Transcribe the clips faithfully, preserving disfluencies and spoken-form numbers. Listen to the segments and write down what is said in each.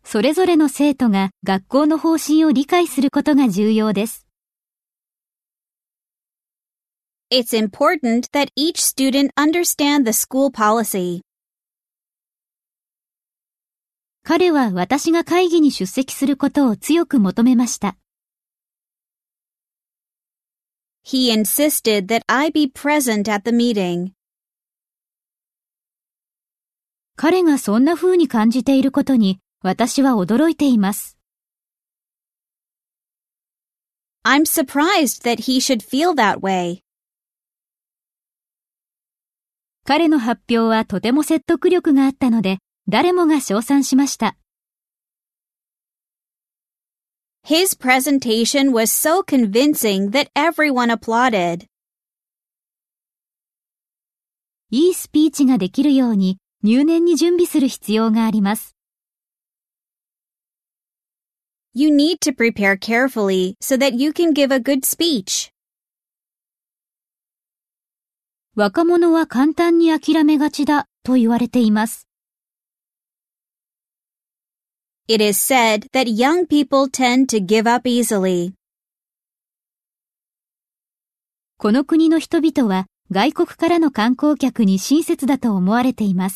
それぞれの生徒が学校の方針を理解することが重要です。 It's important that each student understand the school policy. 彼は私が会議に出席することを強く求めました。 He insisted that I be present at the meeting. 彼がそんな風に感じていることに私は驚いています。 I'm surprised that he should feel that way. 彼の発表はとても説得力があったので、誰もが称賛しました。 His presentation was so convincing that everyone applauded. いいスピーチができるように入念に準備する必要があります。 You need to prepare carefully so that you can give a good speech. 若者は簡単に諦めがちだと言われています。 It is said that young people tend to give up easily. この国の人々は外国からの観光客に親切だと思われています。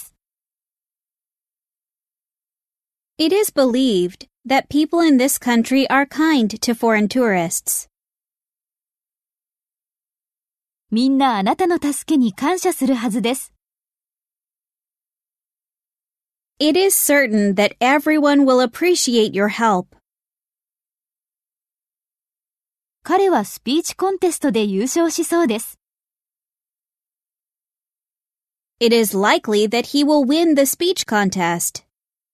It is believed that people in this country are kind to foreign tourists. みんなあなたの助けに感謝するはずです。 It is certain that everyone will appreciate your help. 彼はスピーチコンテストで優勝しそうです。 It is likely that he will win the speech contest.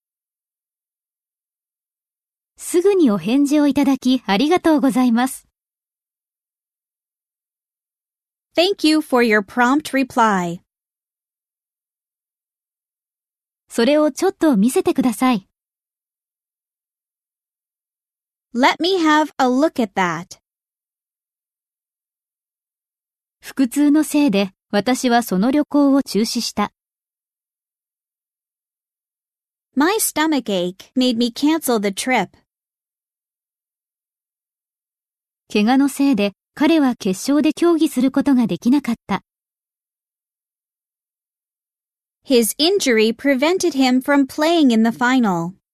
すぐにお返事をいただきありがとうございます。 Thank you for your prompt reply. それをちょっと見せてください。 Let me have a look at that. 腹痛のせいで私はその旅行を中止した。 My stomach ache made me cancel the trip. 怪我のせいで彼は決勝で競技することができなかった。 His injury prevented him from playing in the final.